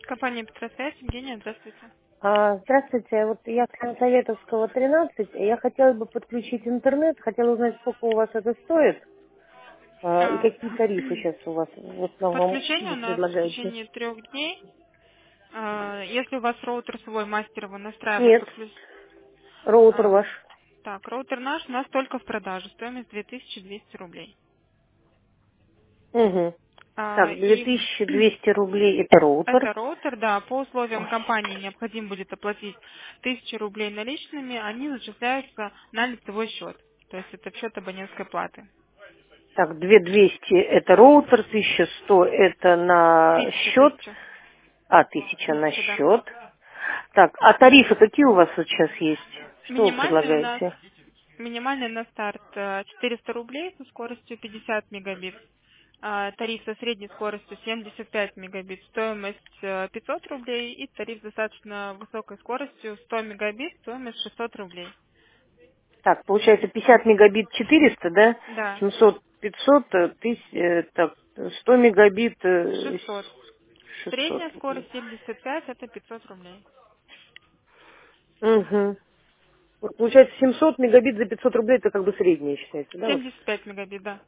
Компания Петросвязь, Евгения, здравствуйте. Здравствуйте, вот я с Советовского 13, я хотела бы подключить интернет, хотела узнать, сколько у вас это стоит, и А, какие тарифы сейчас у вас в основном Подключение вы у нас в предлагаете. течение 3 дней. Если у вас роутер свой, мастер его настраивает, Нет, роутер ваш. Так, роутер наш у нас только в продаже, стоимость 2200 рублей. Угу. Так, И 2200 рублей это роутер. это роутер, да, по условиям компании необходимо будет оплатить 1000 рублей наличными, они зачисляются на лицевой счет. То есть это в счет абонентской платы. Так, 2200 это роутер, 1100 это на Тысяча, счет, тысяча. 1000 на 1000, да. счет. Так, а тарифы какие у вас вот сейчас есть? Что вы Минимальный у нас предлагаете? Минимальный на старт 400 рублей со скоростью 50 мегабит. Тариф со средней скоростью 75 мегабит, стоимость 500 рублей. И тариф с достаточно высокой скоростью 100 мегабит, стоимость 600 рублей. Так, получается 50 мегабит 400, да? Да, 700, 500, так, 100 мегабит 600. 600 Средняя рублей. скорость 75, это 500 рублей. Угу. Вот получается 700 мегабит за 500 рублей, это как бы среднее считается, да? Вот? 75 мегабит, да.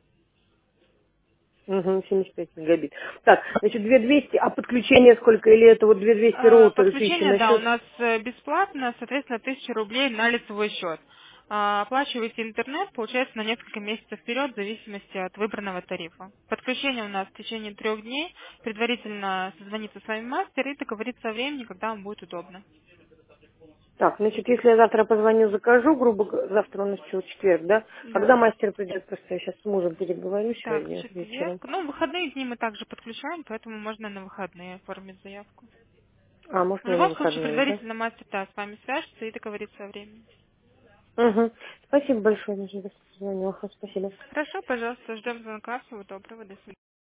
Угу, 75 мегабит. Так, значит, 2200, а подключение сколько? Или это вот 2200 роутер и 1000 Подключение, на да, у счет? нас бесплатно, соответственно, 1000 рублей на лицевой счет. Оплачиваете интернет, получается, на несколько месяцев вперед, в зависимости от выбранного тарифа. Подключение у нас в течение 3 дней. Предварительно созвонится с вами мастер и договорится о времени, когда вам будет удобно. Так, значит, если я завтра позвоню, закажу, грубо говоря, завтра у нас что, четверг, да? Да. Когда мастер придет, просто я сейчас с мужем переговорю Так, сегодня вечером. четверг. Ну, в выходные дни мы также подключаем, поэтому можно на выходные оформить заявку. А, может, В не на любом случае, выходные, да? предварительно мастер, да, с вами свяжется и договорится о времени. Угу. Спасибо большое, Надежда, что позвонила. Спасибо. Хорошо, пожалуйста, ждем звонка. Всего доброго, до свидания.